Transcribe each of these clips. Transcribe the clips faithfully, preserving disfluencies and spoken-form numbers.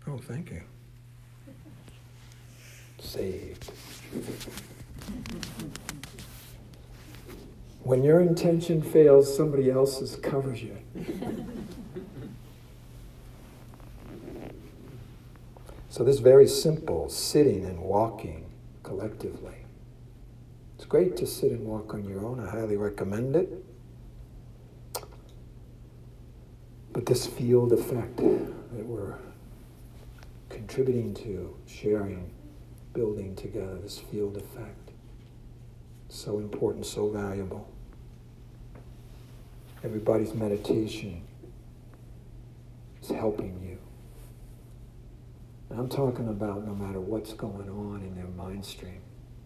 Oh, thank you. Saved. When your intention fails, somebody else's covers you. So this is very simple, sitting and walking collectively. It's great to sit and walk on your own. I highly recommend it. But this field effect that we're contributing to, sharing, building together, this field effect, so important, so valuable. Everybody's meditation is helping you. And I'm talking about no matter what's going on in their mind stream.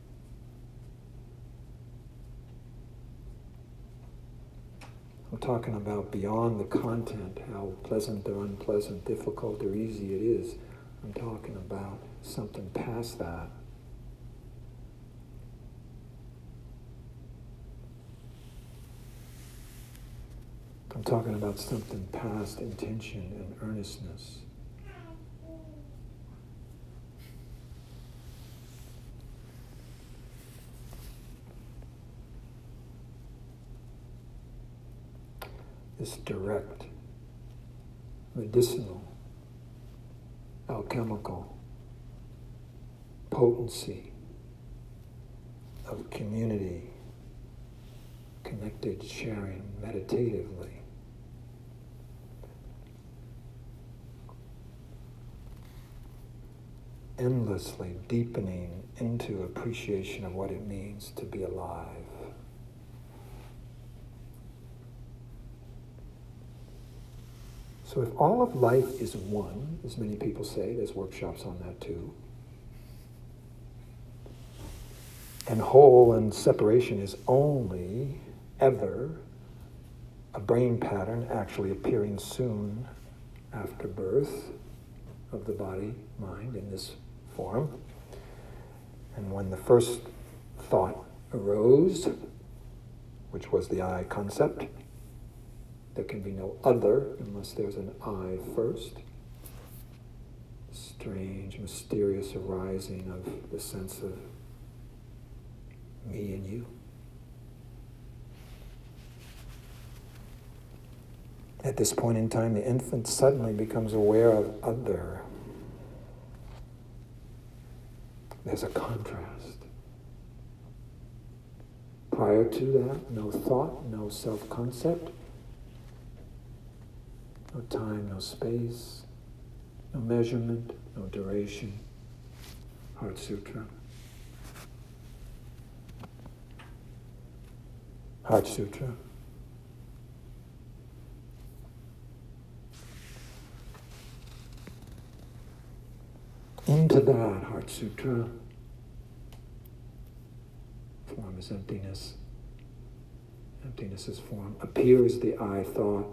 I'm talking about beyond the content, how pleasant or unpleasant, difficult or easy it is. I'm talking about something past that. I'm talking about something past intention and earnestness. This direct, medicinal, alchemical potency of community, connected, sharing, meditatively. Endlessly deepening into appreciation of what it means to be alive. So if all of life is one, as many people say, there's workshops on that too, and whole and separation is only ever a brain pattern actually appearing soon after birth of the body, mind in this form. And when the first thought arose, which was the I concept, there can be no other unless there's an I first. Strange, mysterious arising of the sense of me and you. At this point in time, the infant suddenly becomes aware of other. There's a contrast. Prior to that, no thought, no self-concept, no time, no space, no measurement, no duration. Heart Sutra. Heart Sutra. Into that Heart Sutra, form is emptiness. Emptiness is form. Appears the I thought,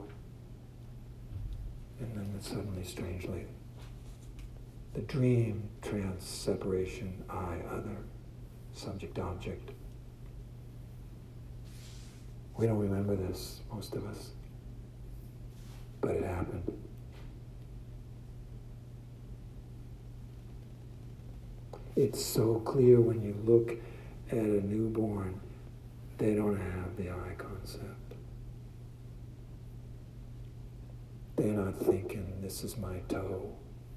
and then suddenly, strangely, the dream, trance, separation, I, other, subject, object. We don't remember this, most of us, but it happened. It's so clear when you look at a newborn, they don't have the I concept. They're not thinking, this is my toe.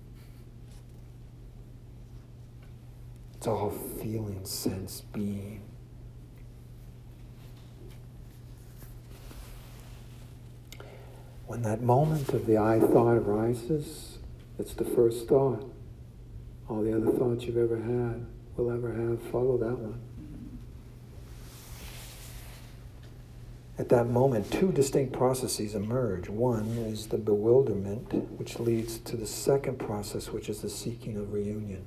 It's all feeling, sense, being. When that moment of the I thought arises, it's the first thought. All the other thoughts you've ever had, will ever have, follow that one. At that moment, two distinct processes emerge. One is the bewilderment, which leads to the second process, which is the seeking of reunion.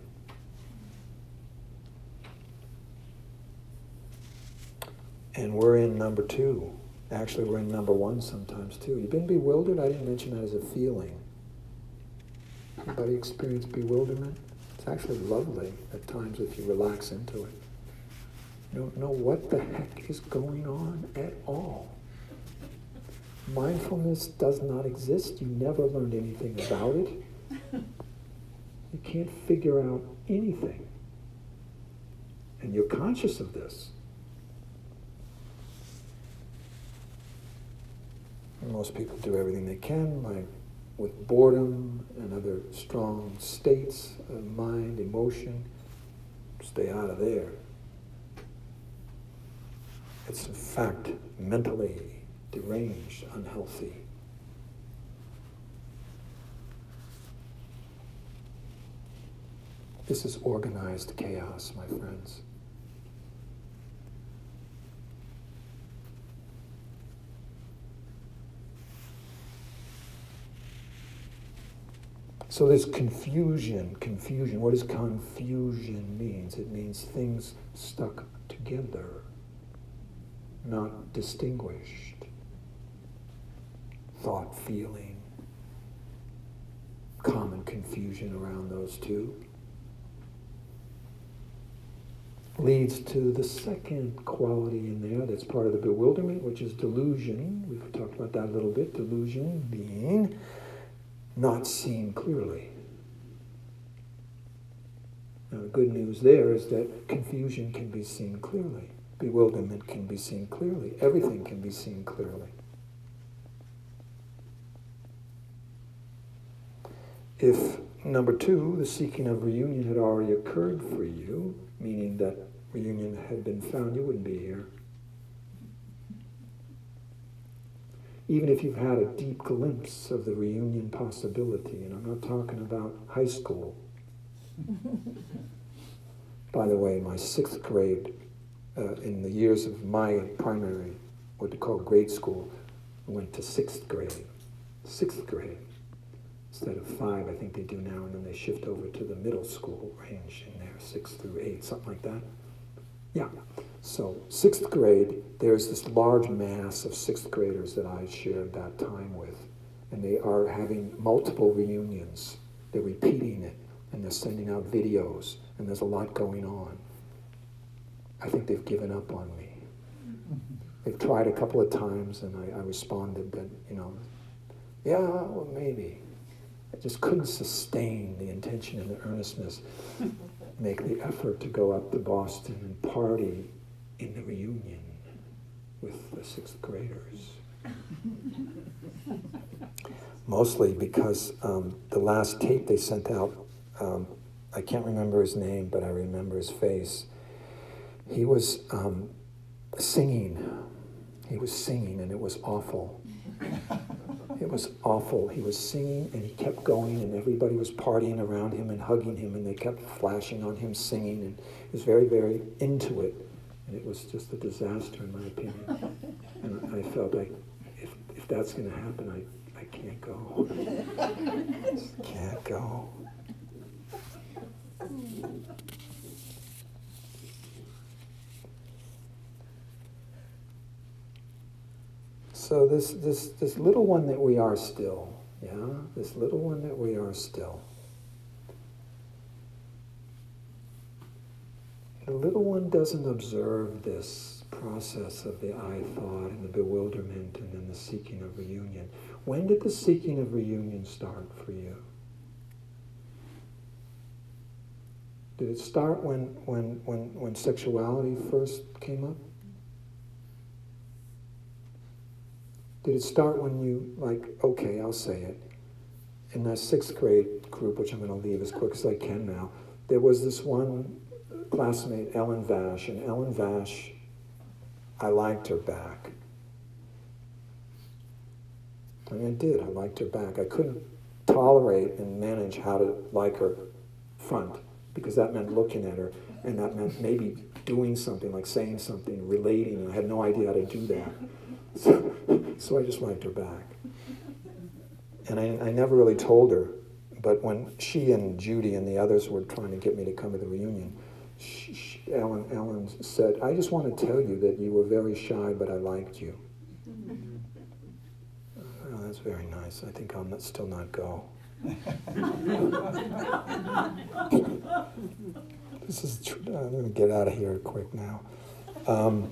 And we're in number two. Actually, we're in number one sometimes too. You've been bewildered? I didn't mention that as a feeling. Anybody experience bewilderment? It's actually lovely at times if you relax into it. You don't know what the heck is going on at all. Mindfulness does not exist. You never learned anything about it. can't figure out anything. And you're conscious of this. And most people do everything they can, like with boredom and other strong states of mind, emotion. Stay out of there. It's in fact mentally deranged, unhealthy. This is organized chaos, my friends. So there's confusion, confusion. What does confusion mean? It means things stuck together, not distinguished. Thought, feeling, common confusion around those two. Leads to the second quality in there that's part of the bewilderment, which is delusion. We've talked about that a little bit. Delusion being not seen clearly. Now, the good news there is that confusion can be seen clearly. Bewilderment can be seen clearly. Everything can be seen clearly. If, number two, the seeking of reunion had already occurred for you, meaning that reunion had been found, you wouldn't be here. Even if you've had a deep glimpse of the reunion possibility, and I'm not talking about high school. By the way, my sixth grade, uh, in the years of my primary, what they call grade school, I went to sixth grade. Sixth grade. Instead of five, I think they do now, and then they shift over to the middle school range in there, six through eight, something like that. Yeah. So sixth grade, there's this large mass of sixth graders that I shared that time with, and they are having multiple reunions. They're repeating it, and they're sending out videos, and there's a lot going on. I think they've given up on me. They've tried a couple of times, and I, I responded that, you know, yeah, well, maybe. I just couldn't sustain the intention and the earnestness, make the effort to go up to Boston and party in the reunion with the sixth graders. Mostly because um, the last tape they sent out, um, I can't remember his name, but I remember his face. He was um, singing. He was singing, and it was awful. It was awful. He was singing, and he kept going, and everybody was partying around him and hugging him, and they kept flashing on him singing, and he was very, very into it. And it was just a disaster, in my opinion. And I felt like, if if that's going to happen, I, I can't go. Just can't go. So this, this, this little one that we are still, yeah? This little one that we are still. The little one doesn't observe this process of the I thought and the bewilderment and then the seeking of reunion. When did the seeking of reunion start for you? Did it start when, when, when, when sexuality first came up? Did it start when you, like, okay, I'll say it. In that sixth grade group, which I'm going to leave as quick as I can now, there was this one classmate, Ellen Vash, and Ellen Vash, I liked her back. I mean, I did, I liked her back. I couldn't tolerate and manage how to like her front, because that meant looking at her, and that meant maybe doing something, like saying something, relating, and I had no idea how to do that. So, so I just liked her back. And I, I never really told her, but when she and Judy and the others were trying to get me to come to the reunion, she, she, Ellen, Ellen said, I just want to tell you that you were very shy, but I liked you. Oh, that's very nice. I think I'll not, still not go. This is, tr- I'm going to get out of here quick now. Um,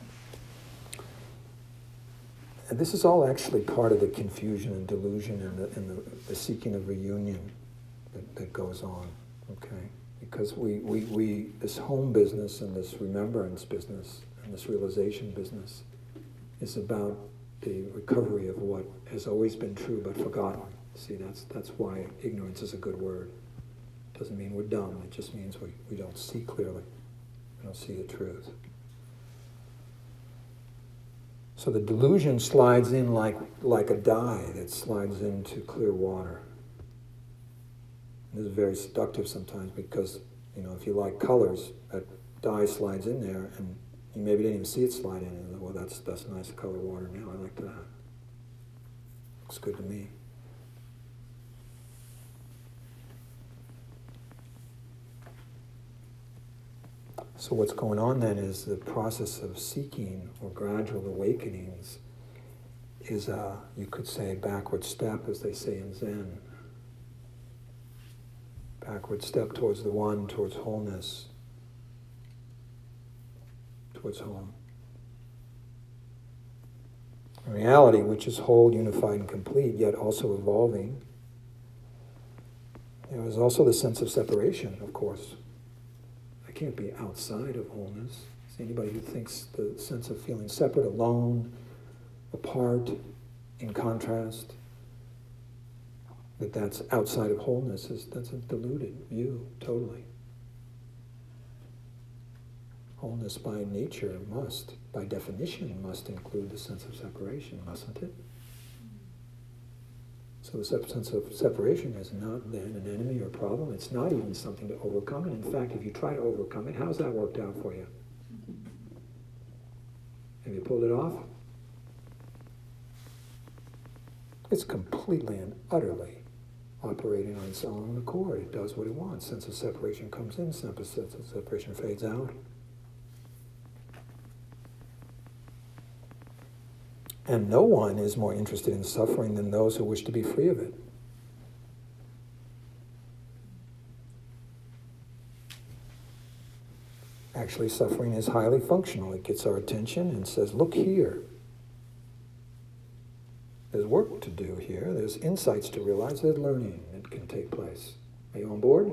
And this is all actually part of the confusion and delusion and the, and the, the seeking of reunion that, that goes on. okay? Because we, we, we, this home business and this remembrance business and this realization business is about the recovery of what has always been true but forgotten. See, that's, that's why ignorance is a good word. It doesn't mean we're dumb, it just means we, we don't see clearly. We don't see the truth. So the delusion slides in like, like a dye that slides into clear water. This is very seductive sometimes because, you know, if you like colors, that dye slides in there and you maybe didn't even see it slide in. And, well, that's, that's nice color water now. I like that. Looks good to me. So what's going on then is the process of seeking or gradual awakenings is a, you could say, backward step, as they say in Zen. Backward step towards the one, towards wholeness, towards home. A reality which is whole, unified, and complete, yet also evolving. There is also the sense of separation, of course. I can't be outside of wholeness. Is anybody who thinks the sense of feeling separate, alone, apart, in contrast, that that's outside of wholeness, is that's a deluded view, totally. Wholeness by nature must, by definition, must include the sense of separation, mustn't it? So the sense of separation is not then an enemy or problem. It's not even something to overcome. And in fact, if you try to overcome it, how's that worked out for you? Have you pulled it off? It's completely and utterly operating on its own accord. It does what it wants. Sense of separation comes in, sense of separation fades out. And no one is more interested in suffering than those who wish to be free of it. Actually, suffering is highly functional. It gets our attention and says, look here. There's work to do here. There's insights to realize. There's learning that can take place. Are you on board?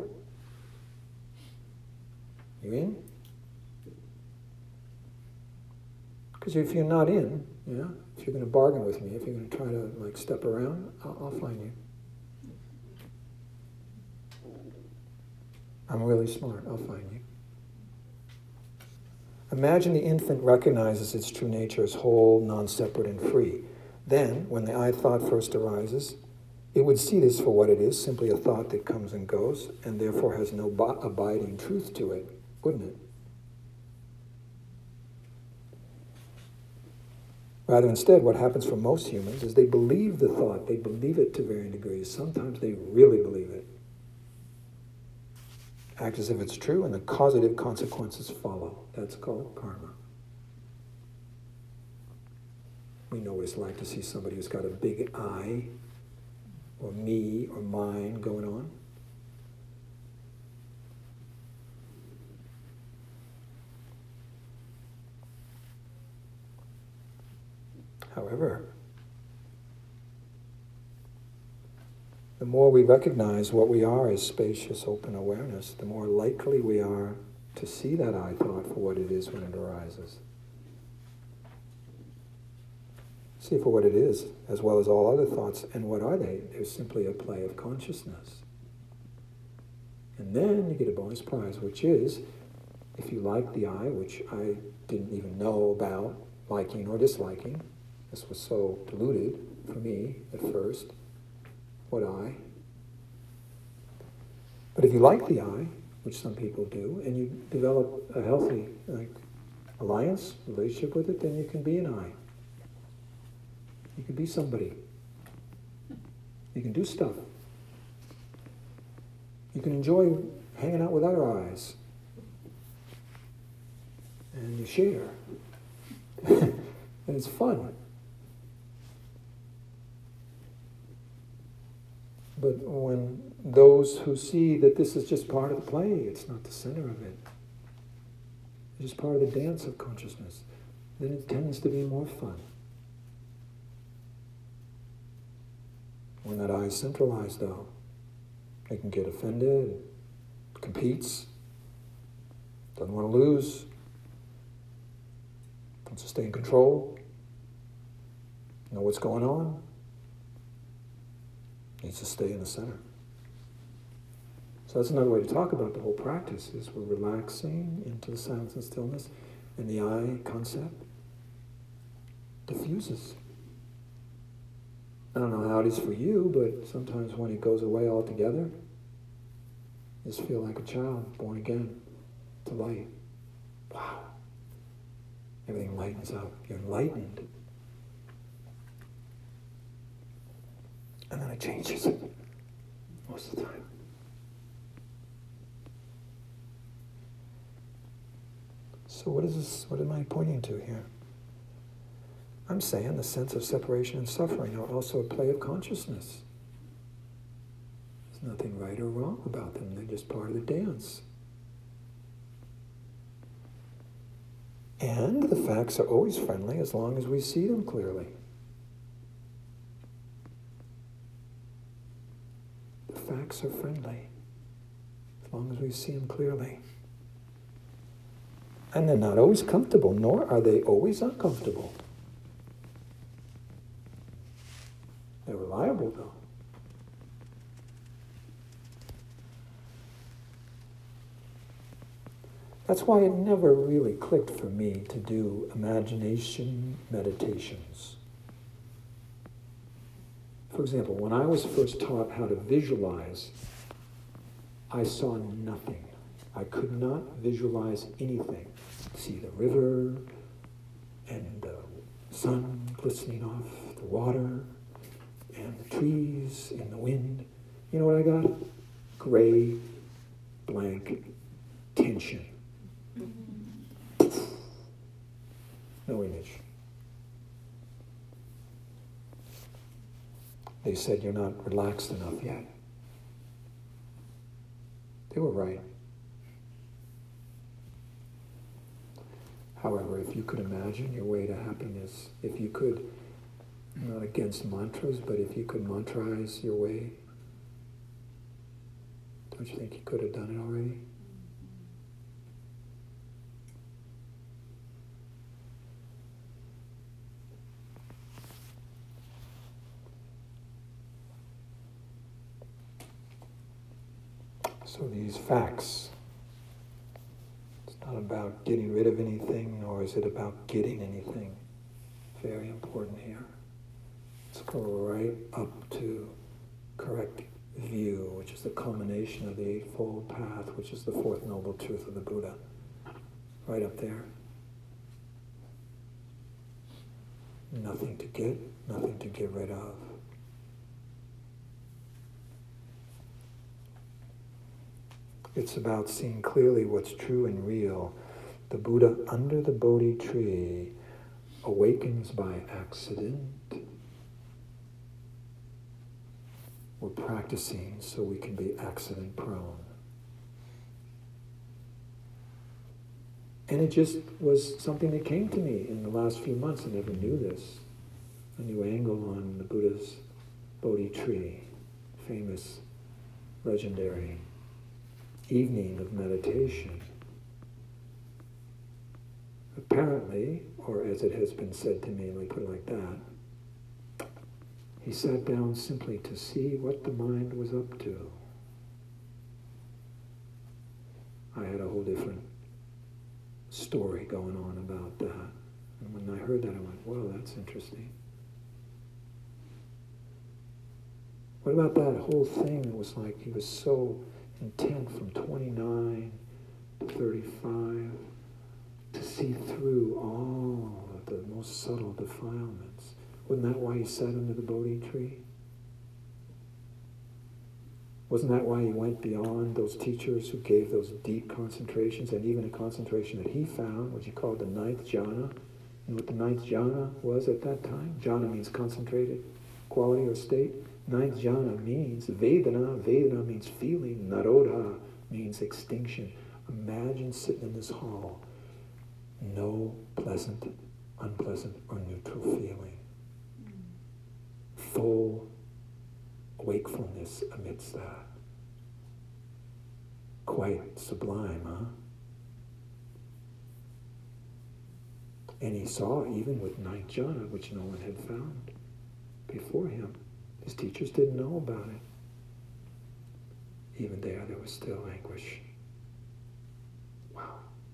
You in? Because if you're not in, yeah, if you're going to bargain with me, if you're going to try to like step around, I'll, I'll find you. I'm really smart. I'll find you. Imagine the infant recognizes its true nature as whole, non-separate, and free. Then, when the I thought first arises, it would see this for what it is, simply a thought that comes and goes, and therefore has no b- abiding truth to it, wouldn't it? Rather, instead, what happens for most humans is they believe the thought. They believe it to varying degrees. Sometimes they really believe it. Act as if it's true, and the causative consequences follow. That's called karma. We know what it's like to see somebody who's got a big I, or me, or mine going on. However, the more we recognize what we are as spacious, open awareness, the more likely we are to see that I thought for what it is when it arises. See it for what it is, as well as all other thoughts. And what are they? They're simply a play of consciousness. And then you get a bonus prize, which is, if you like the I, which I didn't even know about liking or disliking, this was so deluded for me at first, what I. But if you like the I, which some people do, and you develop a healthy like alliance, relationship with it, then you can be an I. You can be somebody. You can do stuff. You can enjoy hanging out with other eyes. And you share. And it's fun. But when those who see that this is just part of the play, it's not the center of it, it's just part of the dance of consciousness, then it tends to be more fun. When that I is centralized, though, they can get offended, competes, doesn't want to lose, wants to stay in control, know what's going on, needs to stay in the center. So that's another way to talk about the whole practice, is we're relaxing into the silence and stillness, and the I concept diffuses. I don't know how it is for you, but sometimes when it goes away altogether, you just feel like a child born again to light. Wow. Everything lightens up. You're enlightened. And then it changes most of the time. So what is this? What am I pointing to here? I'm saying the sense of separation and suffering are also a play of consciousness. There's nothing right or wrong about them. They're just part of the dance. And the facts are always friendly as long as we see them clearly. The facts are friendly as long as we see them clearly. And they're not always comfortable, nor are they always uncomfortable. They're reliable, though. That's why it never really clicked for me to do imagination meditations. For example, when I was first taught how to visualize, I saw nothing. I could not visualize anything. See the river and the sun glistening off the water and the trees and the wind. You know what I got? Gray, blank, tension. No image. They said, you're not relaxed enough yet. They were right. However, if you could imagine your way to happiness, if you could, not against mantras, but if you could mantraize your way, don't you think you could have done it already? So these facts, it's not about getting rid of anything, nor is it about getting anything. Very important here. Let's go right up to correct view, which is the culmination of the Eightfold Path, which is the Fourth Noble Truth of the Buddha. Right up there. Nothing to get, nothing to get rid of. It's about seeing clearly what's true and real. The Buddha under the Bodhi tree awakens by accident. We're practicing so we can be accident prone. And it just was something that came to me in the last few months. I never knew this. A new angle on the Buddha's Bodhi tree, famous, legendary evening of meditation. Apparently, or as it has been said to me, let me put it like that, he sat down simply to see what the mind was up to. I had a whole different story going on about that. And when I heard that, I went, well, that's interesting. What about that whole thing that was like, he was so intent from twenty-nine to thirty-five to see through all of the most subtle defilements. Wasn't that why he sat under the Bodhi tree? Wasn't that why he went beyond those teachers who gave those deep concentrations, and even a concentration that he found, which he called the ninth jhana? You know what the ninth jhana was at that time? Jhana means concentrated quality or state. Ninth jhana means Vedana. Vedana means feeling. Narodha means extinction. Imagine sitting in this hall. No pleasant, unpleasant, or neutral feeling. Full wakefulness amidst that. quite sublime, huh? And he saw, even with ninth jhana, which no one had found before him, his teachers didn't know about it. Even there, there was still anguish. Wow.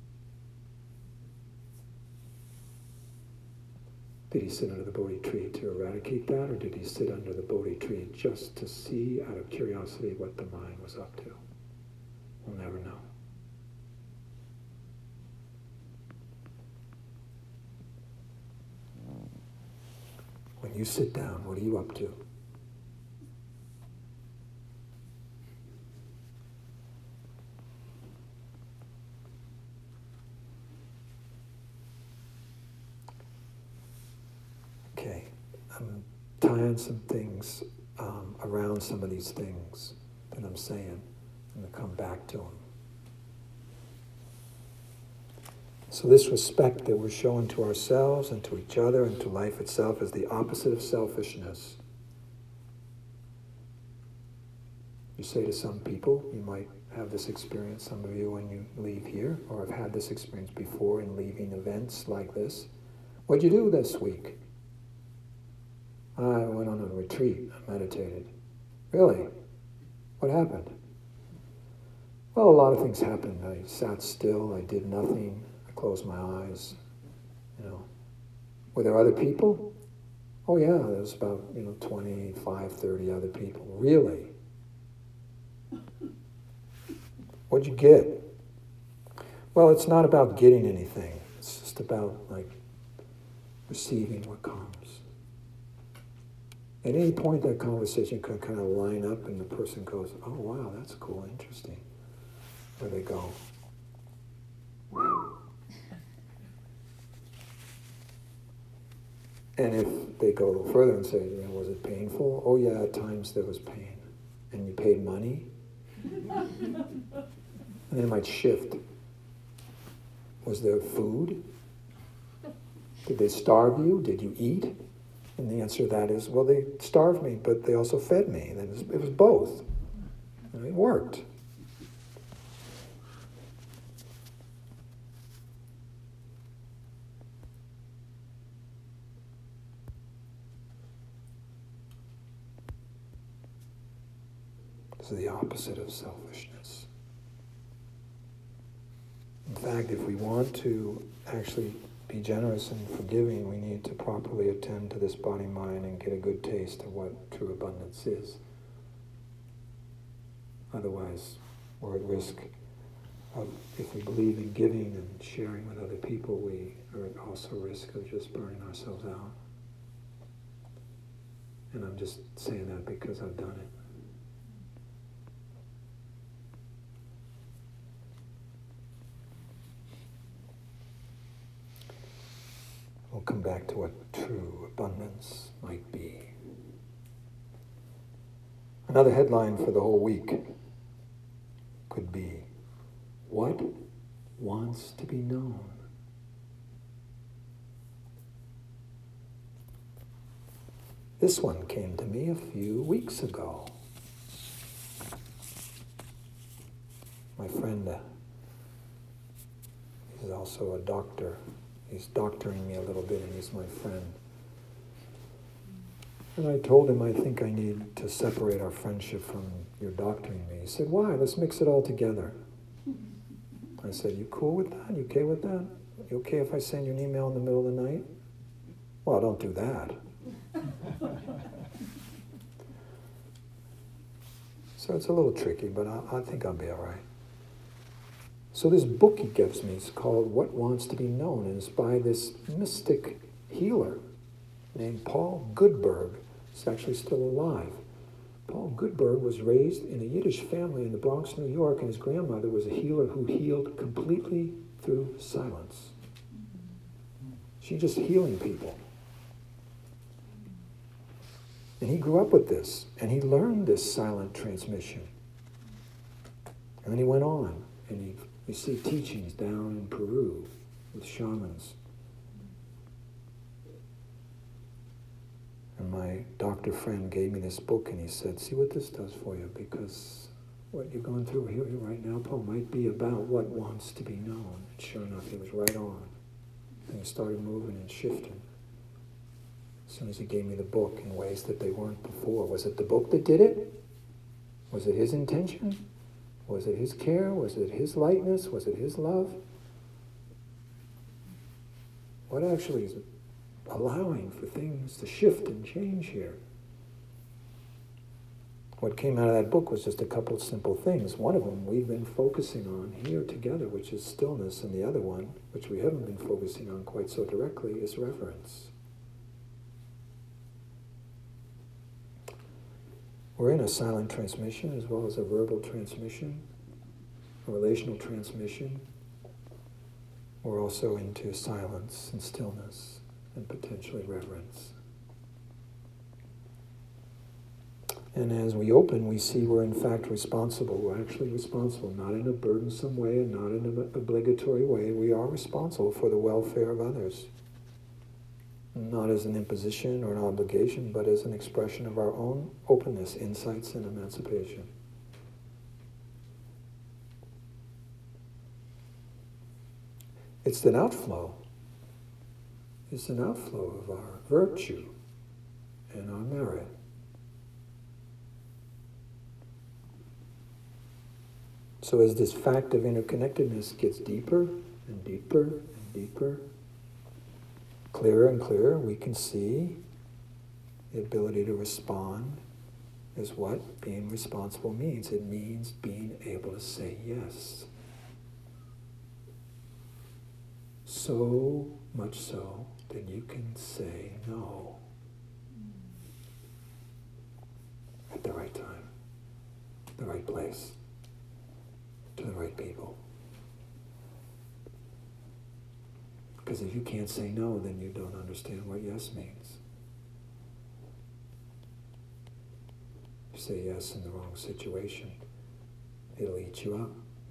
Did he sit under the Bodhi tree to eradicate that, or did he sit under the Bodhi tree just to see, out of curiosity, what the mind was up to? We'll never know. When you sit down, what are you up to? Okay, I'm tying some things um, around some of these things that I'm saying. I'm going to come back to them. So this respect that we're showing to ourselves and to each other and to life itself is the opposite of selfishness. You say to some people, you might have this experience, some of you, when you leave here, or have had this experience before in leaving events like this. What'd you do this week? I went on a retreat, I meditated. Really? What happened? Well, a lot of things happened. I sat still, I did nothing, I closed my eyes, you know. Were there other people? Oh yeah, there was about, you know, twenty-five, thirty other people. Really? What'd you get? Well, it's not about getting anything. It's just about, like, receiving what comes. At any point, that conversation could kind of line up and the person goes, oh, wow, that's cool, interesting. Or they go, wow. And if they go a little further and say, you know, was it painful? Oh, yeah, at times there was pain. And you paid money? And then it might shift. Was there food? Did they starve you? Did you eat? And the answer to that is, well, they starved me, but they also fed me. And it was, it was both. And it worked. This is the opposite of selfishness. In fact, if we want to actually be generous and forgiving, we need to properly attend to this body-mind and get a good taste of what true abundance is. Otherwise, we're at risk of, if we believe in giving and sharing with other people, we are at also risk of just burning ourselves out. And I'm just saying that because I've done it. We'll come back to what true abundance might be. Another headline for the whole week could be, what wants to be known? This one came to me a few weeks ago. My friend, uh, he's also a doctor. He's doctoring me a little bit, and he's my friend. And I told him I think I need to separate our friendship from your doctoring me. He said, why? Let's mix it all together. I said, you cool with that? You okay with that? You okay if I send you an email in the middle of the night? Well, don't do that. So it's a little tricky, but I, I think I'll be all right. So this book he gives me is called What Wants to Be Known, and it's by this mystic healer named Paul Goodberg. He's actually still alive. Paul Goodberg was raised in a Yiddish family in the Bronx, New York, and his grandmother was a healer who healed completely through silence. She just healing people. And he grew up with this, and he learned this silent transmission. And then he went on, and he received teachings down in Peru with shamans. And my doctor friend gave me this book, and he said, see what this does for you, because what you're going through here right now, Paul, might be about what wants to be known. And sure enough, he was right on. Things started moving and shifting. As soon as he gave me the book in ways that they weren't before. Was it the book that did it? Was it his intention? Was it his care? Was it his lightness? Was it his love? What actually is allowing for things to shift and change here? What came out of that book was just a couple of simple things. One of them we've been focusing on here together, which is stillness, and the other one, which we haven't been focusing on quite so directly, is reverence. We're in a silent transmission as well as a verbal transmission, a relational transmission. We're also into silence and stillness and potentially reverence. And as we open, we see we're in fact responsible. We're actually responsible, not in a burdensome way and not in an obligatory way. We are responsible for the welfare of others. Not as an imposition or an obligation, but as an expression of our own openness, insights, and emancipation. It's an outflow. It's an outflow of our virtue and our merit. So as this fact of interconnectedness gets deeper and deeper and deeper, clearer and clearer, we can see the ability to respond is what being responsible means. It means being able to say yes. So much so that you can say no at the right time, the right place, to the right people. Because if you can't say no, then you don't understand what yes means. If you say yes in the wrong situation, it'll eat you up.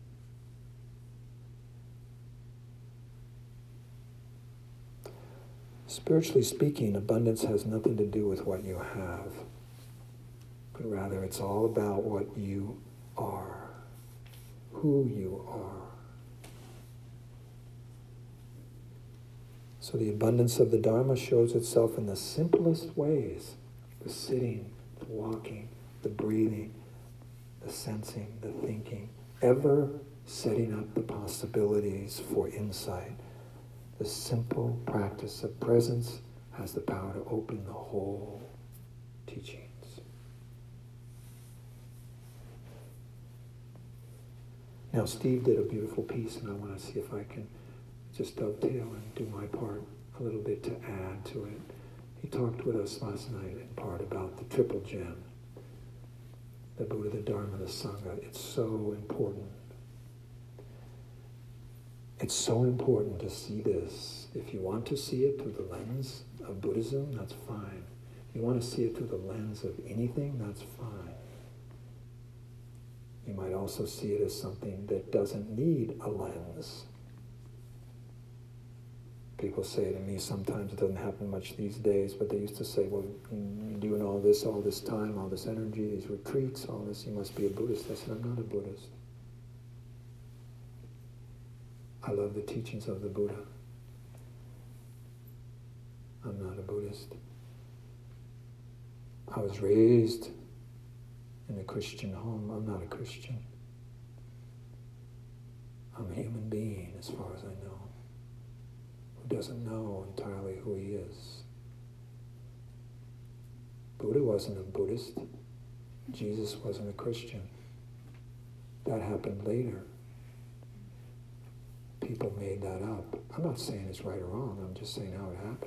Spiritually speaking, abundance has nothing to do with what you have, but rather it's all about what you are, who you are. So the abundance of the Dharma shows itself in the simplest ways: the sitting, the walking, the breathing, the sensing, the thinking, ever setting up the possibilities for insight. The simple practice of presence has the power to open the whole teachings. Now, Steve did a beautiful piece, and I want to see if I can just dovetail and do my part a little bit to add to it. He talked with us last night in part about the triple gem, the Buddha, the Dharma, the Sangha. It's so important. It's so important to see this. If you want to see it through the lens of Buddhism, that's fine. If you want to see it through the lens of anything, that's fine. You might also see it as something that doesn't need a lens. People say to me sometimes, it doesn't happen much these days, but they used to say, well, you're doing all this, all this time, all this energy, these retreats, all this, you must be a Buddhist. I said, I'm not a Buddhist. I love the teachings of the Buddha. I'm not a Buddhist. I was raised in a Christian home. I'm not a Christian. I'm a human being, as far as I know, who doesn't know entirely who he is. Buddha wasn't a Buddhist. Jesus wasn't a Christian. That happened later. People made that up. I'm not saying it's right or wrong. I'm just saying how it happened.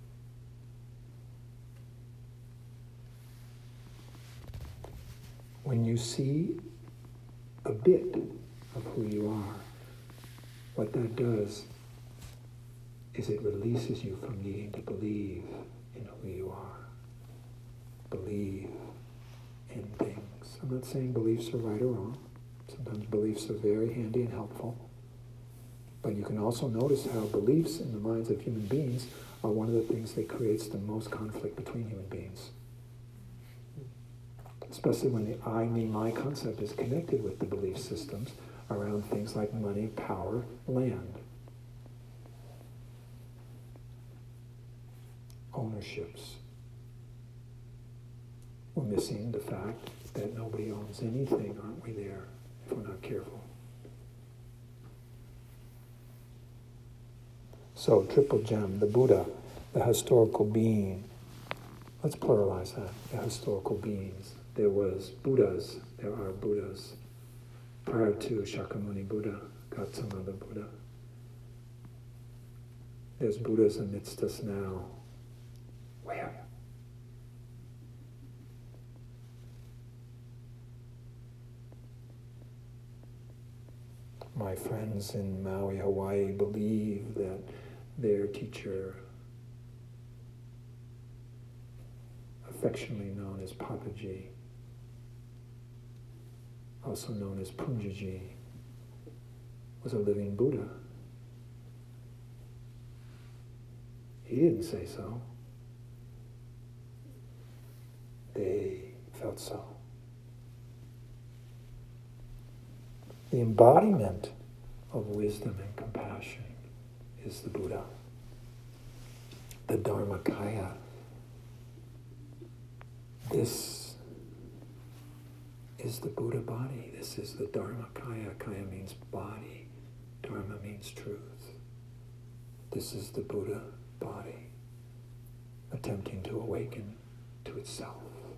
When you see a bit of who you are, what that does is it releases you from needing to believe in who you are. Believe in things. I'm not saying beliefs are right or wrong. Sometimes beliefs are very handy and helpful. But you can also notice how beliefs in the minds of human beings are one of the things that creates the most conflict between human beings. especially when the I, me, my concept is connected with the belief systems around things like money, power, land, ownerships. We're missing the fact that nobody owns anything, aren't we there, if we're not careful? So, triple gem, the Buddha, the historical being. Let's pluralize that, the historical beings. There was Buddhas, there are Buddhas. Prior to Shakyamuni Buddha, Gautama Buddha. There's Buddhas amidst us now. Where? My friends in Maui, Hawaii believe that their teacher, affectionately known as Papaji, also known as Punjaji, was a living Buddha. He didn't say so. They felt so. The embodiment of wisdom and compassion is the Buddha. The Dharmakaya. This is the Buddha body. This is the Dharmakaya. Kaya means body. Dharma means truth. This is the Buddha body, attempting to awaken to itself.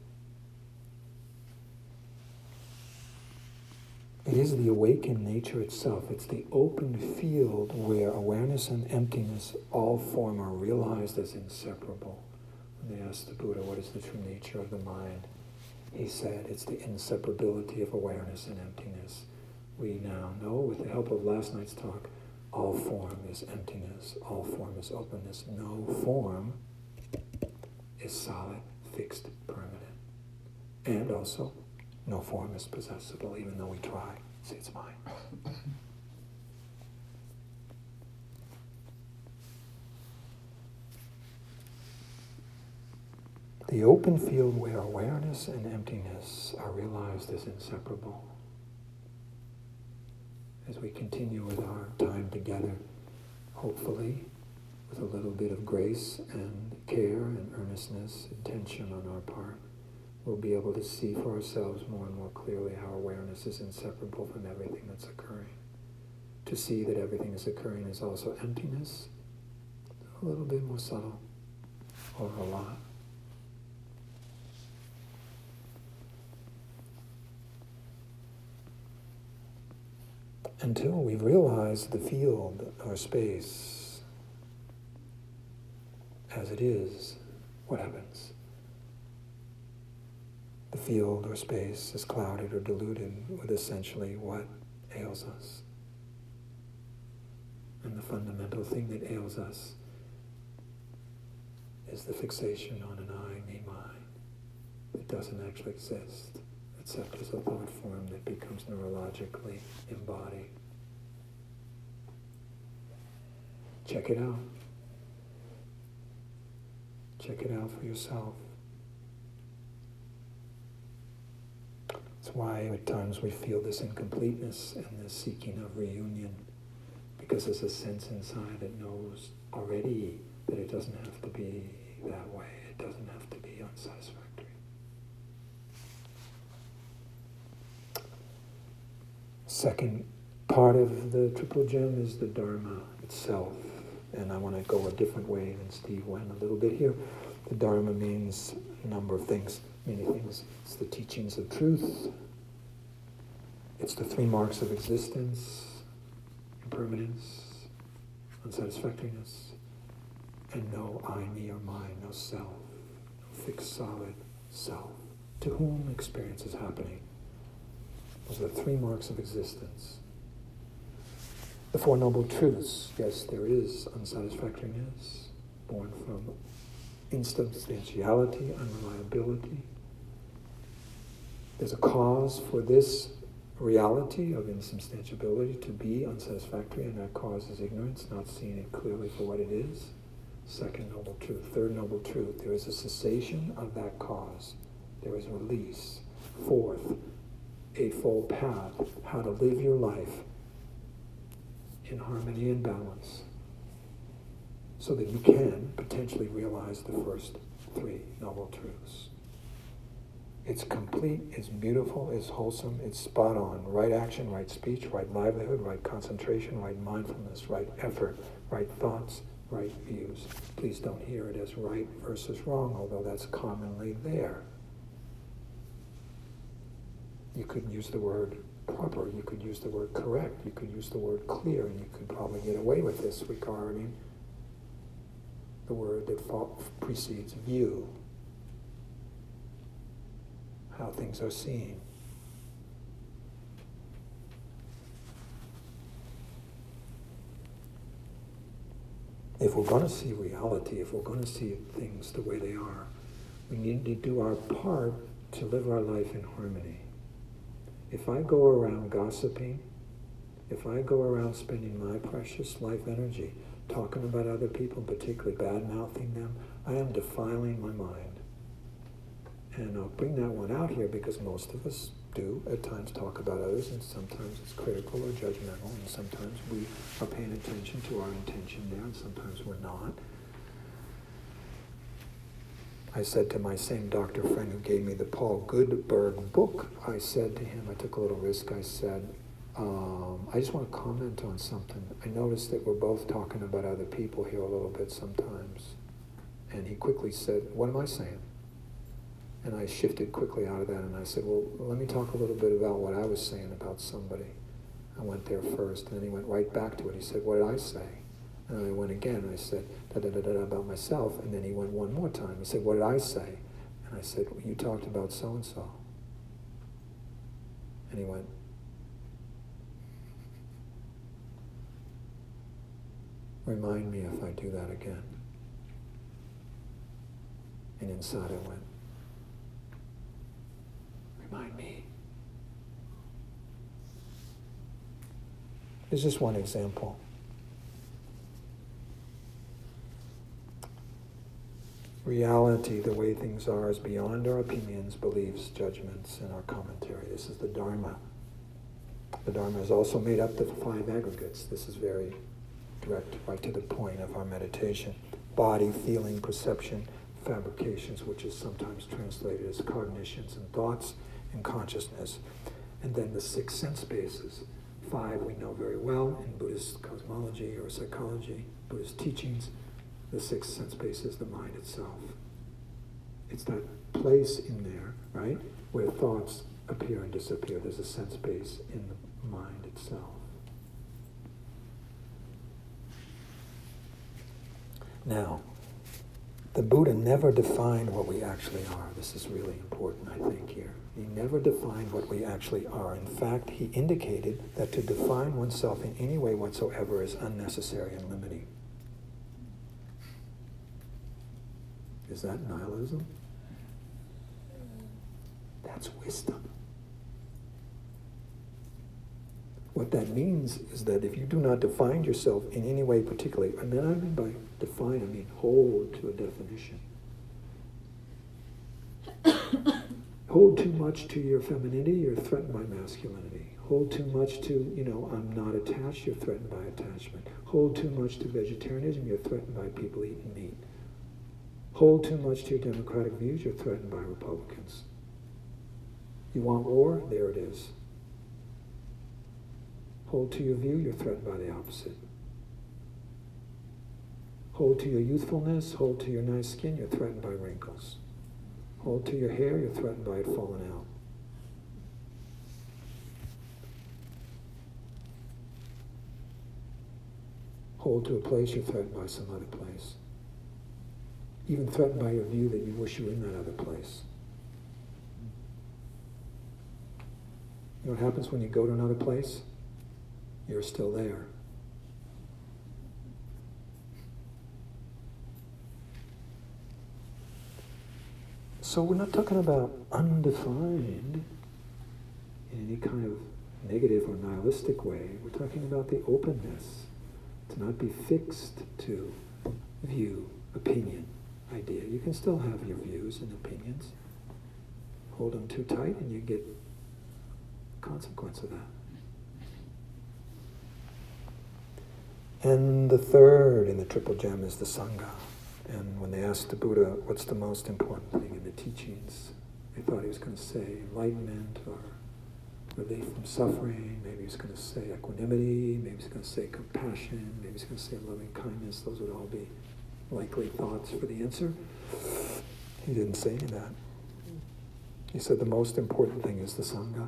It is the awakened nature itself. It's the open field where awareness and emptiness, all form, are realized as inseparable. When they asked the Buddha, what is the true nature of the mind? He said, it's the inseparability of awareness and emptiness. We now know, with the help of last night's talk, all form is emptiness, all form is openness. No form is solid, fixed, permanent. And also, no form is possessible, even though we try. Say it's mine. The open field where awareness and emptiness are realized as inseparable. As we continue with our time together, hopefully, with a little bit of grace and care and earnestness, intention on our part, we'll be able to see for ourselves more and more clearly how awareness is inseparable from everything that's occurring. To see that everything is occurring is also emptiness, a little bit more subtle, or a lot. Until we realize the field or space as it is, what happens? The field or space is clouded or diluted with essentially what ails us. And the fundamental thing that ails us is the fixation on an I, me, mine that doesn't actually exist, except as a thought form that becomes neurologically embodied. Check it out. Check it out for yourself. That's why at times we feel this incompleteness and this seeking of reunion, because there's a sense inside that knows already that it doesn't have to be that way. It doesn't have to be unsatisfactory. Second part of the triple gem is the Dharma itself. And I want to go a different way than Steve went a little bit here. The Dharma means a number of things, many things. It's the teachings of truth. It's the three marks of existence, impermanence, unsatisfactoriness, and no I, me, or mine, no self, no fixed, solid self, to whom experience is happening. Those are the three marks of existence. The Four Noble Truths. Yes, there is unsatisfactoriness, born from insubstantiality, unreliability. There's a cause for this reality of insubstantiability to be unsatisfactory, and that cause is ignorance, not seeing it clearly for what it is. Second Noble Truth. Third Noble Truth. There is a cessation of that cause. There is release. forth Eightfold Path, how to live your life in harmony and balance so that you can potentially realize the first three Noble Truths. It's complete, it's beautiful, it's wholesome, it's spot on. Right action, right speech, right livelihood, right concentration, right mindfulness, right effort, right thoughts, right views. Please don't hear it as right versus wrong, although that's commonly there. You could use the word proper, you could use the word correct, you could use the word clear, and you could probably get away with this regarding the word that precedes view. How things are seen. If we're going to see reality, if we're going to see things the way they are, we need to do our part to live our life in harmony. If I go around gossiping, if I go around spending my precious life energy talking about other people, particularly bad-mouthing them, I am defiling my mind. And I'll bring that one out here because most of us do at times talk about others, and sometimes it's critical or judgmental, and sometimes we are paying attention to our intention there, and sometimes we're not. I said to my same doctor friend who gave me the Paul Goodberg book, I said to him, I took a little risk, I said, um, I just want to comment on something. I noticed that we're both talking about other people here a little bit sometimes. And he quickly said, what am I saying? And I shifted quickly out of that, and I said, well, let me talk a little bit about what I was saying about somebody. I went there first, and then he went right back to it. He said, what did I say? And I went again, I said, da-da-da-da about myself, and then he went one more time. He said, what did I say? And I said, well, you talked about so-and-so. And he went, remind me if I do that again. And inside I went, remind me. There's just one example. Reality, the way things are, is beyond our opinions, beliefs, judgments, and our commentary. This is the Dharma. The Dharma is also made up of five aggregates. This is very direct, right to the point of our meditation. Body, feeling, perception, fabrications, which is sometimes translated as cognitions and thoughts, and consciousness. And then the six sense bases. Five we know very well in Buddhist cosmology or psychology, Buddhist teachings. The sixth sense base is the mind itself. It's that place in there, right, where thoughts appear and disappear. There's a sense base in the mind itself. Now, the Buddha never defined what we actually are. This is really important, I think, here. He never defined what we actually are. In fact, he indicated that to define oneself in any way whatsoever is unnecessary and limiting. Is that nihilism? That's wisdom. What that means is that if you do not define yourself in any way particularly, and then I mean by define, I mean hold to a definition. Hold too much to your femininity, you're threatened by masculinity. Hold too much to, you know, I'm not attached, you're threatened by attachment. Hold too much to vegetarianism, you're threatened by people eating meat. Hold too much to your democratic views, you're threatened by Republicans. You want war? There it is. Hold to your view, you're threatened by the opposite. Hold to your youthfulness, hold to your nice skin, you're threatened by wrinkles. Hold to your hair, you're threatened by it falling out. Hold to a place, you're threatened by some other place. Even threatened by your view that you wish you were in that other place. You know what happens when you go to another place? You're still there. So we're not talking about undefined in any kind of negative or nihilistic way. We're talking about the openness to not be fixed to view, opinion, idea. You can still have your views and opinions. hold them too tight and you get consequence of that. And the third in the triple gem is the Sangha. And when they asked the Buddha, what's the most important thing in the teachings, they thought he was going to say enlightenment or relief from suffering. Maybe he was going to say equanimity. Maybe he was going to say compassion. Maybe he was going to say loving kindness. Those would all be likely thoughts for the answer. He didn't say any of that. He said the most important thing is the Sangha.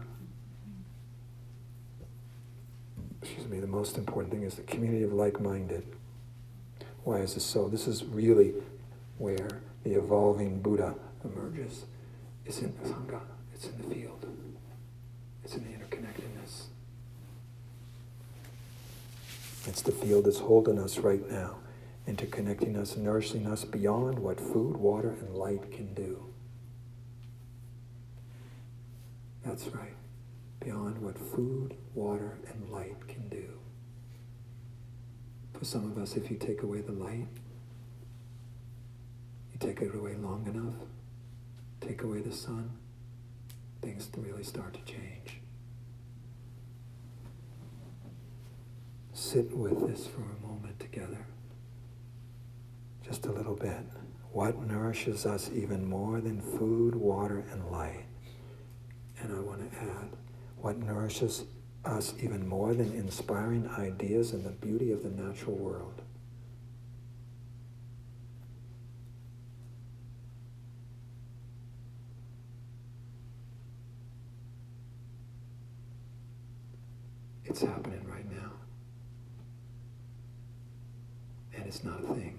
Excuse me, the most important thing is the community of like-minded. Why is this so? This is really where the evolving Buddha emerges. It's in the Sangha. It's in the field. It's in the interconnectedness. It's the field that's holding us right now, interconnecting us, nourishing us beyond what food, water, and light can do. That's right. Beyond what food, water, and light can do. For some of us, if you take away the light, you take it away long enough, take away the sun, things really start to change. Sit with this for a moment together. Just a little bit. What nourishes us even more than food, water, and light? And I want to add, what nourishes us even more than inspiring ideas and the beauty of the natural world? It's happening right now. And it's not a thing.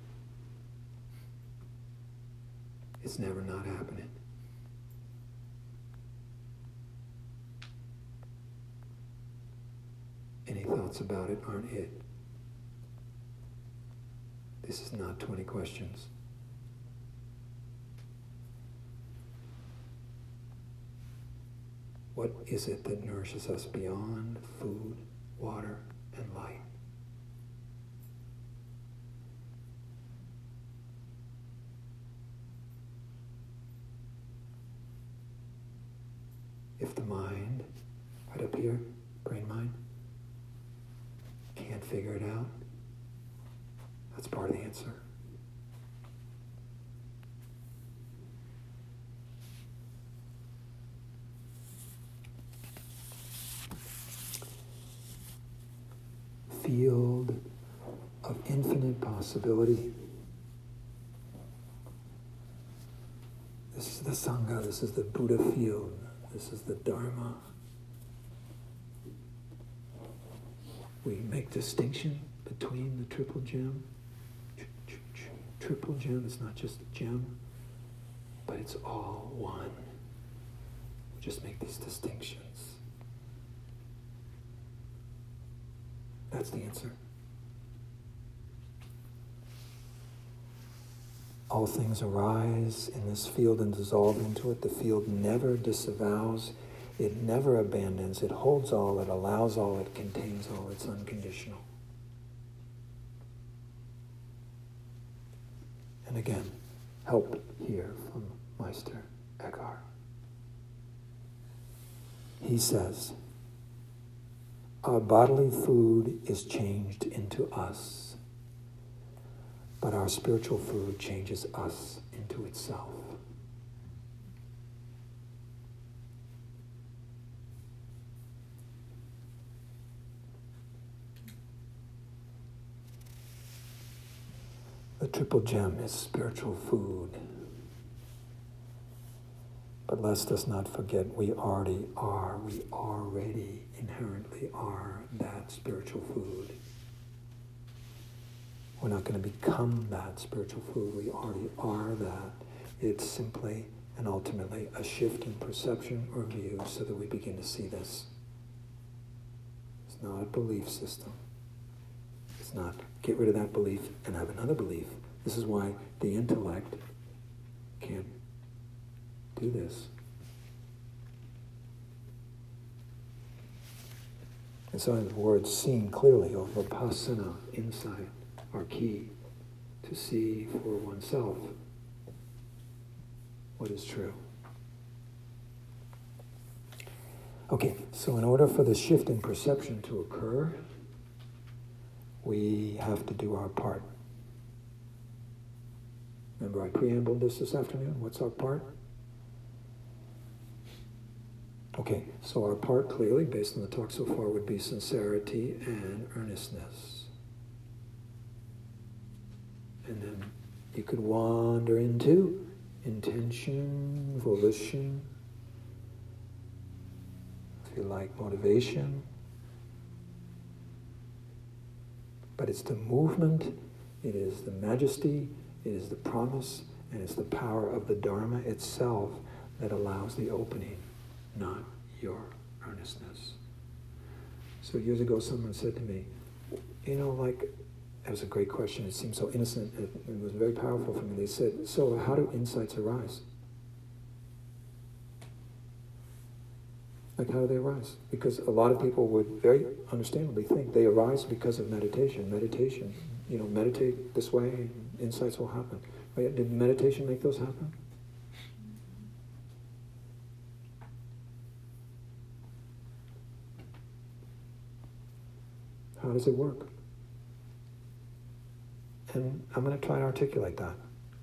It's never not happening. Any thoughts about it aren't it. This is not twenty questions. What is it that nourishes us beyond food, water, and light? If the mind, right up here, brain mind, can't figure it out, that's part of the answer. Field of infinite possibility. This is the Sangha, this is the Buddha field, this is the Dharma. We make distinction between the triple gem. Triple gem, it's not just a gem, but it's all one. We just make these distinctions. That's the answer. All things arise in this field and dissolve into it. The field never disavows. It never abandons. It holds all. It allows all. It contains all. It's unconditional. And again, help here from Meister Eckhart. He says, our bodily food is changed into us, but our spiritual food changes us into itself. The triple gem is spiritual food. But let us not forget we already are, we already inherently are that spiritual food. We're not going to become that spiritual food, we already are that. It's simply and ultimately a shift in perception or view so that we begin to see this. It's not a belief system. It's not get rid of that belief and have another belief. This is why the intellect can't do this. And so in the words, seeing clearly, or vipassana, insight, are key to see for oneself what is true. Okay, so in order for the shift in perception to occur, we have to do our part. Remember I preambled this this afternoon? What's our part? Okay, so our part clearly, based on the talk so far, would be sincerity and earnestness. And then you could wander into intention, volition, if you like, motivation. But it's the movement, it is the majesty, it is the promise, and it's the power of the Dharma itself that allows the opening, not your earnestness. So years ago someone said to me, you know, like, that was a great question, it seemed so innocent, it, it was very powerful for me. They said, so how do insights arise? Like, how do they arise? Because a lot of people would very understandably think they arise because of meditation. Meditation, you know, meditate this way, insights will happen. Right? Did meditation make those happen? How does it work? And I'm going to try and articulate that.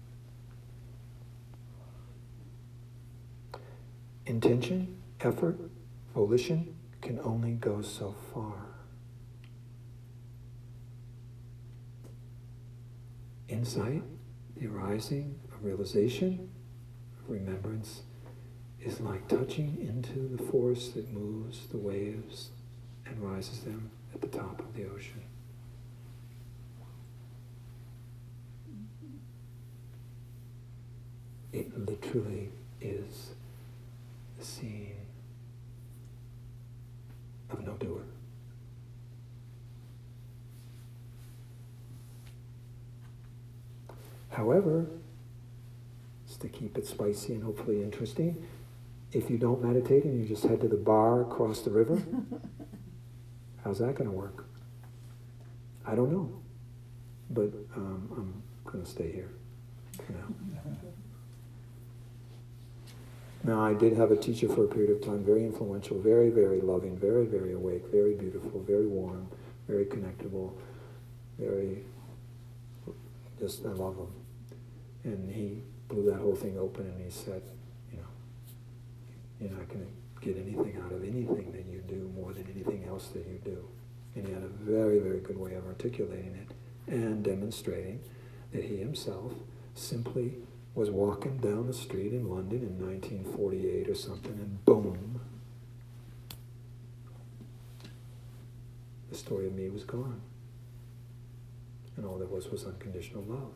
Intention, effort, volition can only go so far. Insight, the arising of realization, of remembrance, is like touching into the force that moves the waves and rises them at the top of the ocean. It literally is the scene of no doer. However, just to keep it spicy and hopefully interesting, if you don't meditate and you just head to the bar across the river, how's that going to work? I don't know, but um, I'm going to stay here for now. Now, I did have a teacher for a period of time, very influential, very, very loving, very, very awake, very beautiful, very warm, very connectable, very, just, I love him. And he blew that whole thing open and he said, you know, you're not going to get anything out of anything that you do more than anything else that you do. And he had a very, very good way of articulating it and demonstrating that he himself simply was walking down the street in London in nineteen forty-eight or something, and boom, the story of me was gone. And all there was was unconditional love.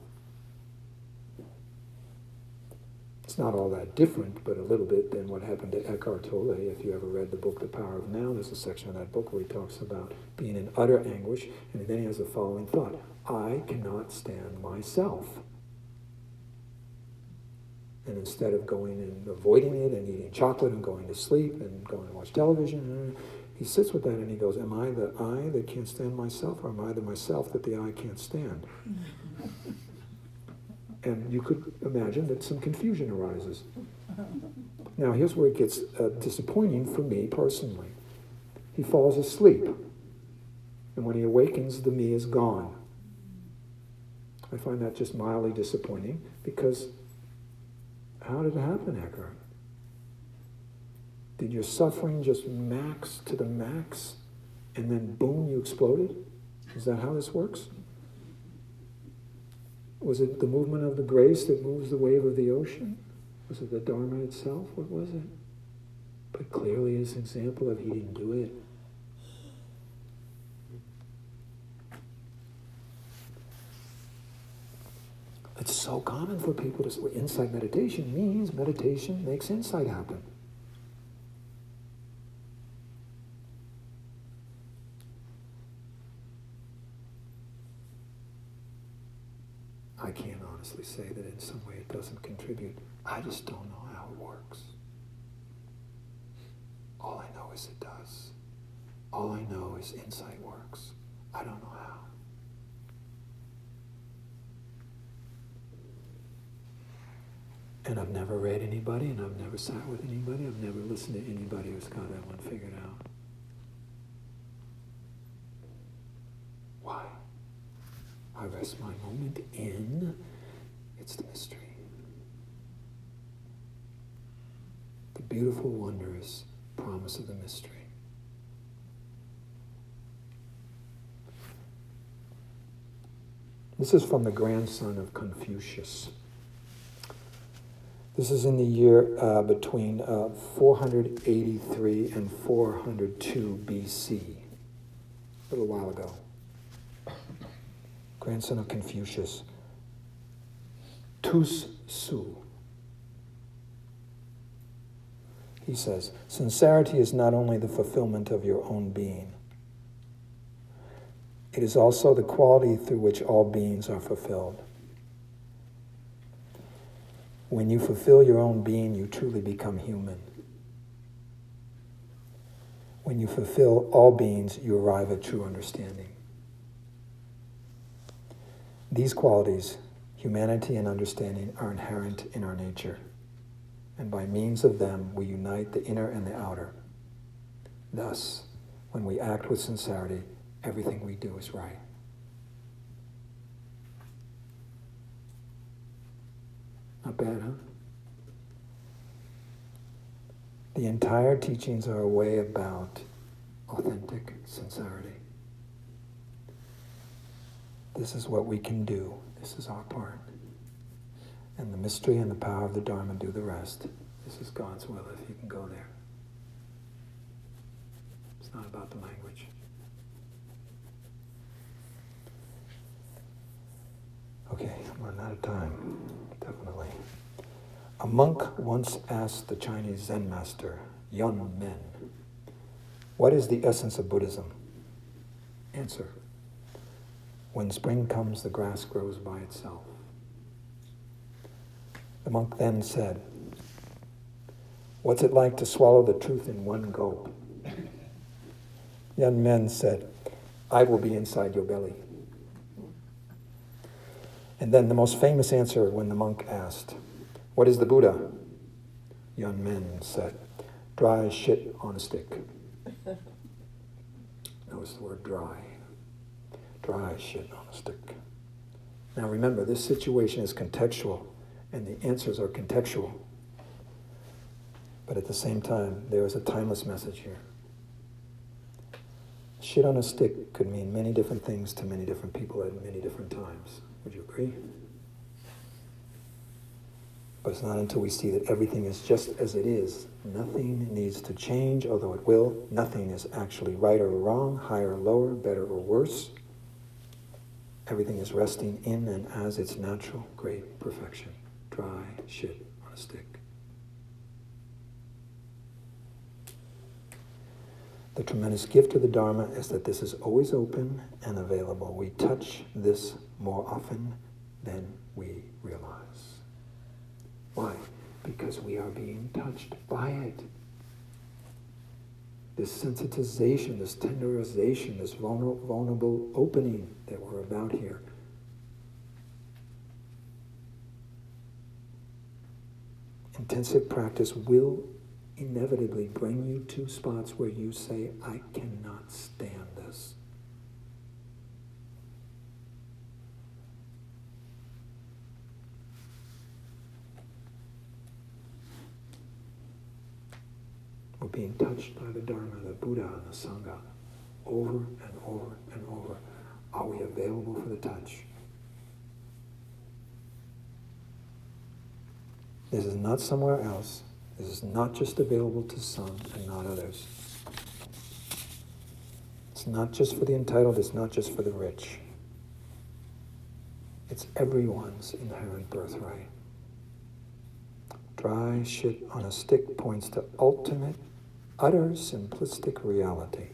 It's not all that different, but a little bit than what happened to Eckhart Tolle. If you ever read the book The Power of Now, there's a section of that book where he talks about being in utter anguish, and then he has the following thought: I cannot stand myself. And instead of going and avoiding it and eating chocolate and going to sleep and going to watch television, he sits with that and he goes, am I the I that can't stand myself, or am I the myself that the I can't stand? And you could imagine that some confusion arises. Now, here's where it gets uh, disappointing for me personally. He falls asleep, and when he awakens, the me is gone. I find that just mildly disappointing, because how did it happen, Eckhart? Did your suffering just max to the max, and then boom, you exploded? Is that how this works? Was it the movement of the grace that moves the wave of the ocean? Was it the Dharma itself? What was it? But clearly it's an example of he didn't do it. It's so common for people to say, insight meditation means meditation makes insight happen. I can't honestly say that in some way it doesn't contribute. I just don't know how it works. All I know is it does. All I know is insight works. I don't know how. And I've never read anybody, and I've never sat with anybody, I've never listened to anybody who's got that one figured out. Why? I rest my moment in, it's the mystery. The beautiful, wondrous promise of the mystery. This is from the grandson of Confucius. This is in the year uh, between uh, four hundred eighty-three and four hundred two B C, a little while ago. Grandson of Confucius, Tus Su. He says, sincerity is not only the fulfillment of your own being, it is also the quality through which all beings are fulfilled. When you fulfill your own being, you truly become human. When you fulfill all beings, you arrive at true understanding. These qualities, humanity and understanding, are inherent in our nature, and by means of them we unite the inner and the outer. Thus, when we act with sincerity, everything we do is right. Not bad, huh? The entire teachings are a way about authentic sincerity. This is what we can do. This is our part. And the mystery and the power of the Dharma do the rest. This is God's will if you can go there. It's not about the language. Okay, I'm running out of time. Definitely. A monk once asked the Chinese Zen master, Yun Men, what is the essence of Buddhism? Answer, when spring comes, the grass grows by itself. The monk then said, what's it like to swallow the truth in one gulp? Yun Men said, I will be inside your belly. And then the most famous answer when the monk asked, what is the Buddha? Yun Men said, dry shit on a stick. Notice the word dry. Dry shit on a stick. Now remember, this situation is contextual, and the answers are contextual. But at the same time, there is a timeless message here. Shit on a stick could mean many different things to many different people at many different times. Would you agree? But it's not until we see that everything is just as it is. Nothing needs to change, although it will. Nothing is actually right or wrong, higher or lower, better or worse. Everything is resting in and as its natural, great perfection. Dry shit on a stick. The tremendous gift of the Dharma is that this is always open and available. We touch this more often than we realize. Why? Because we are being touched by it. This sensitization, this tenderization, this vulnerable, vulnerable opening that we're about here. Intensive practice will inevitably bring you to spots where you say, I cannot stand this. We're being touched by the Dharma, the Buddha, and the Sangha, over and over and over. Are we available for the touch? This is not somewhere else. This is not just available to some and not others. It's not just for the entitled, it's not just for the rich. It's everyone's inherent birthright. Dry shit on a stick points to ultimate, utter simplistic reality.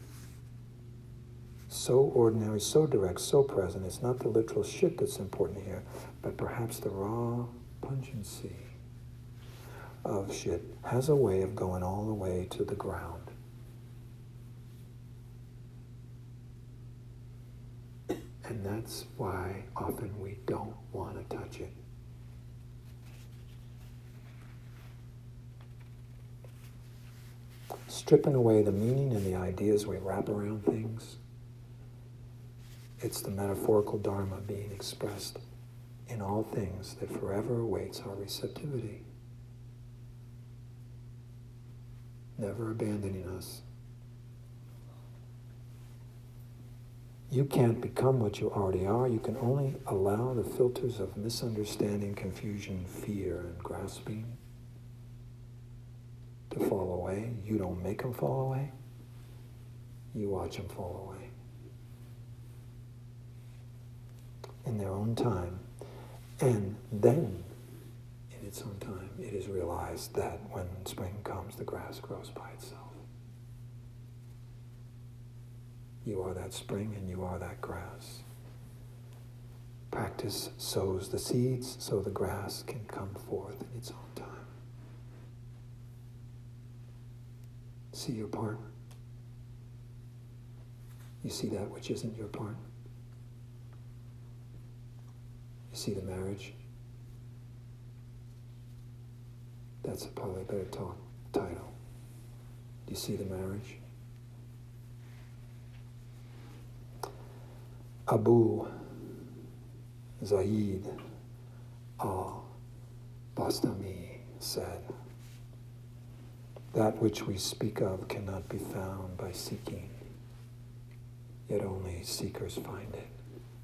So ordinary, so direct, so present. It's not the literal shit that's important here, but perhaps the raw pungency of shit has a way of going all the way to the ground. And that's why often we don't want to touch it. stripping away the meaning and the ideas we wrap around things. It's the metaphorical Dharma being expressed in all things that forever awaits our receptivity, never abandoning us. You can't become what you already are. You can only allow the filters of misunderstanding, confusion, fear, and grasping to fall away. You don't make them fall away. You watch them fall away. In their own time. And then, in its own time, it is realized that when spring comes, the grass grows by itself. You are that spring and you are that grass. Practice sows the seeds so the grass can come forth in its own time. See your part. You see that which isn't your part. You see the marriage. That's probably a better talk, title. Do you see the marriage? Abu Zaid al-Bastami said, "That which we speak of cannot be found by seeking, yet only seekers find it."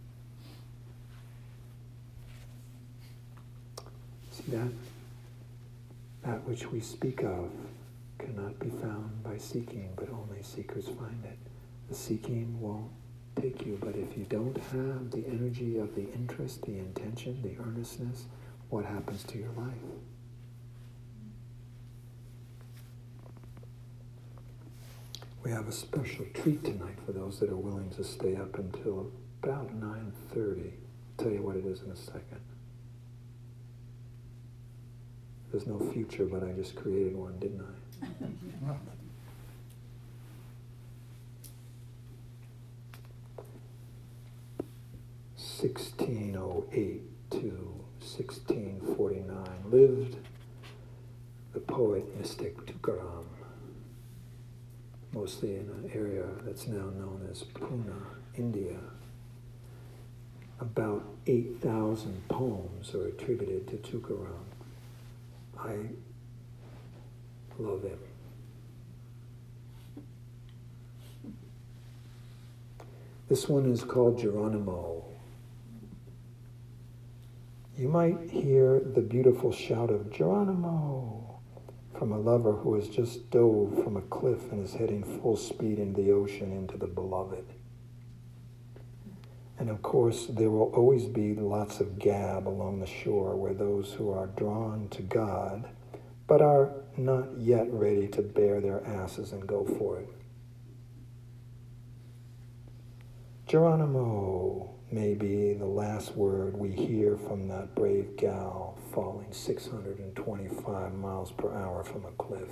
See that? That which we speak of cannot be found by seeking, but only seekers find it. The seeking won't take you, but if you don't have the energy of the interest, the intention, the earnestness, what happens to your life? We have a special treat tonight for those that are willing to stay up until about nine thirty. I'll tell you what it is in a second. There's no future, but I just created one, didn't I? sixteen oh eight to sixteen forty-nine lived the poet mystic Tukaram, mostly in an area that's now known as Pune, India. About eight thousand poems are attributed to Tukaram. I love him. This one is called Geronimo. You might hear the beautiful shout of Geronimo from a lover who has just dove from a cliff and is heading full speed into the ocean, into the beloved. And of course, there will always be lots of gab along the shore where those who are drawn to God, but are not yet ready to bare their asses and go for it. Geronimo may be the last word we hear from that brave gal falling six hundred twenty-five miles per hour from a cliff.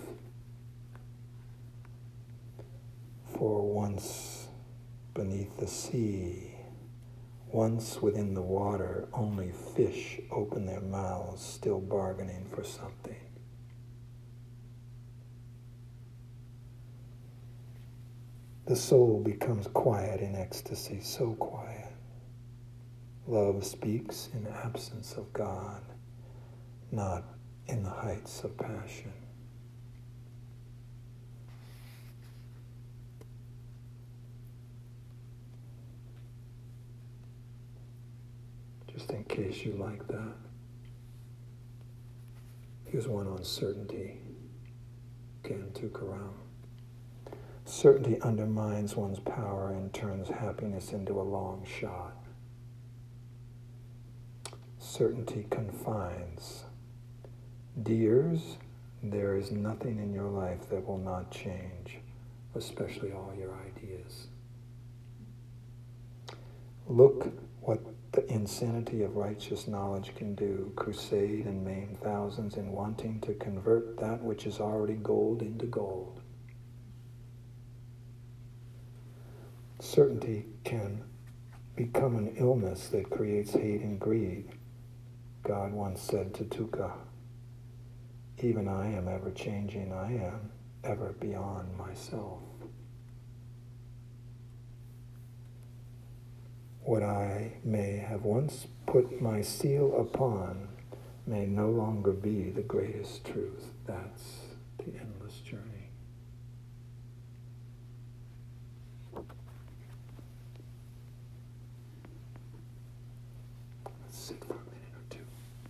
For once beneath the sea, once within the water, only fish open their mouths, still bargaining for something. The soul becomes quiet in ecstasy, so quiet. Love speaks in absence of God, not in the heights of passion. Just in case you like that. Here's one on certainty. Again, Tukaram. Certainty undermines one's power and turns happiness into a long shot. Certainty confines. Dears, there is nothing in your life that will not change, especially all your ideas. Look what the insanity of righteous knowledge can do, crusade and maim thousands in wanting to convert that which is already gold into gold. Certainty can become an illness that creates hate and greed. God once said to Tuka, "Even I am ever changing, I am ever beyond myself. What I may have once put my seal upon may no longer be the greatest truth. That's the endless journey. Let's sit for a minute or two.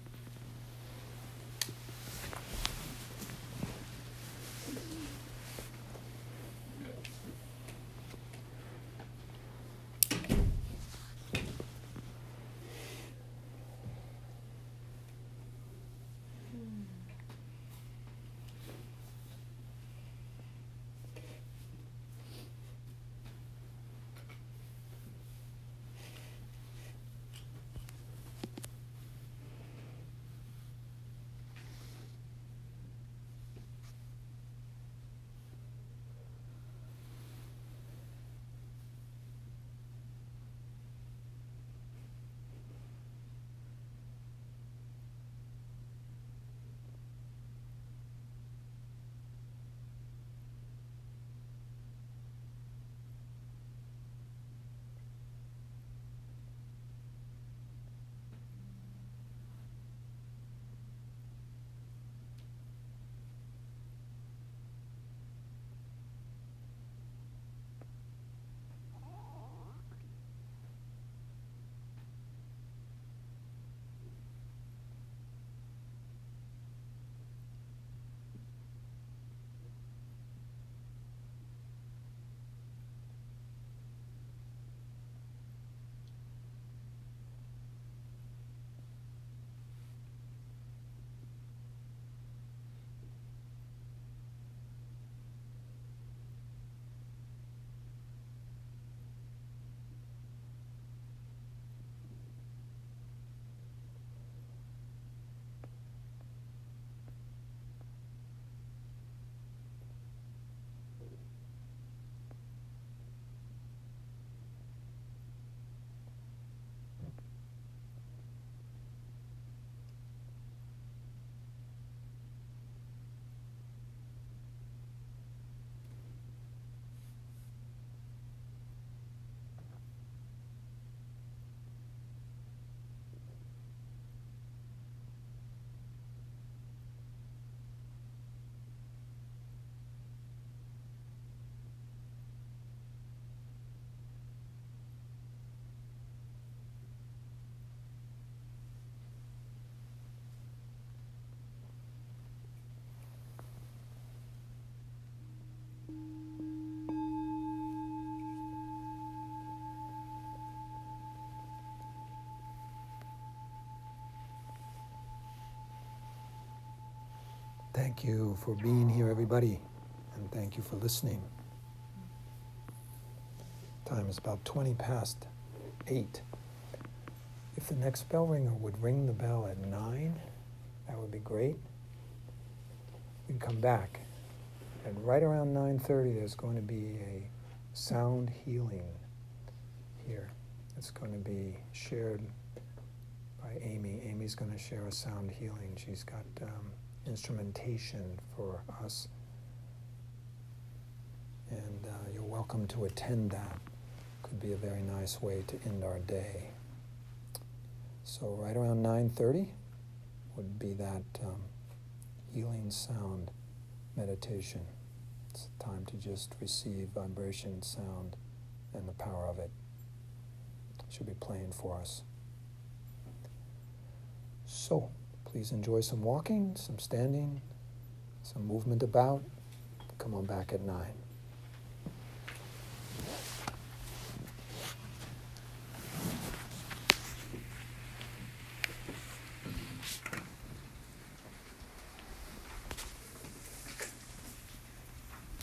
Thank you for being here, everybody, and thank you for listening. Time is about twenty past eight. If the next bell ringer would ring the bell at nine, that would be great. We can come back. And right around nine thirty, there's going to be a sound healing here. It's going to be shared by Amy. Amy's going to share a sound healing. She's got um, instrumentation for us. And uh, you're welcome to attend that. Could be a very nice way to end our day. So right around nine thirty would be that um, healing sound meditation. It's time to just receive vibration, sound, and the power of it. Should be playing for us. So, please enjoy some walking, some standing, some movement about. Come on back at nine.